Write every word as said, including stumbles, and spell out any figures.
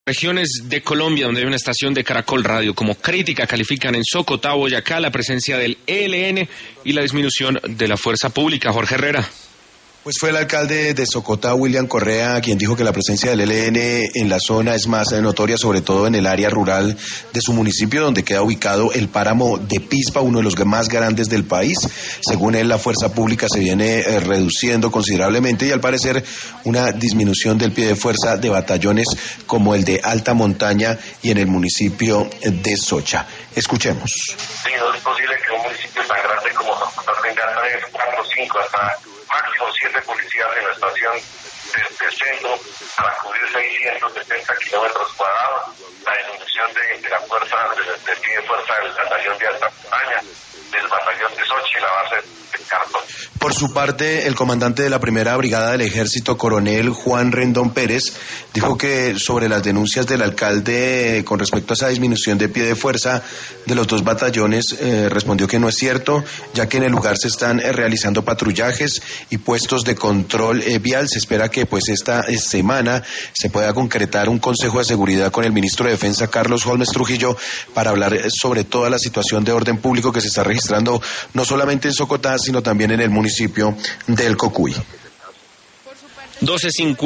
Regiones de Colombia, donde hay una estación de Caracol Radio, como crítica califican en Socotá, Boyacá, la presencia del E L N y la disminución de la fuerza pública. Jorge Herrera. Pues fue el alcalde de Socotá, William Correa, quien dijo que la presencia del E L N en la zona es más notoria, sobre todo en el área rural de su municipio, donde queda ubicado el páramo de Pispa, uno de los más grandes del país. Según él, la fuerza pública se viene eh, reduciendo considerablemente y al parecer una disminución del pie de fuerza de batallones como el de Alta Montaña y en el municipio de Socha. Escuchemos. Sí, no es posible que un municipio tan grande como Socotá tenga tres, cuatro, cinco, hasta máximo siete policías en la estación desde el centro para cubrir seiscientos setenta kilómetros cuadrados. La disminución de, de la fuerza, del de pie de fuerza del batallón de Alta Montaña, del batallón de Sochi, la base de Cartón. Por su parte, el comandante de la primera brigada del ejército, coronel Juan Rendón Pérez, dijo que sobre las denuncias del alcalde con respecto a esa disminución de pie de fuerza de los dos batallones, eh, respondió que no es cierto, ya que en el lugar se están eh, realizando patrullajes y puestos de control eh, vial. Se espera que pues esta eh, semana se pueda concretar un consejo de seguridad con el ministro de Defensa, Carlos Holmes Trujillo, para hablar eh, sobre toda la situación de orden público que se está registrando no solamente en Socotá, sino también en el municipio del Cocuy. doce cincuenta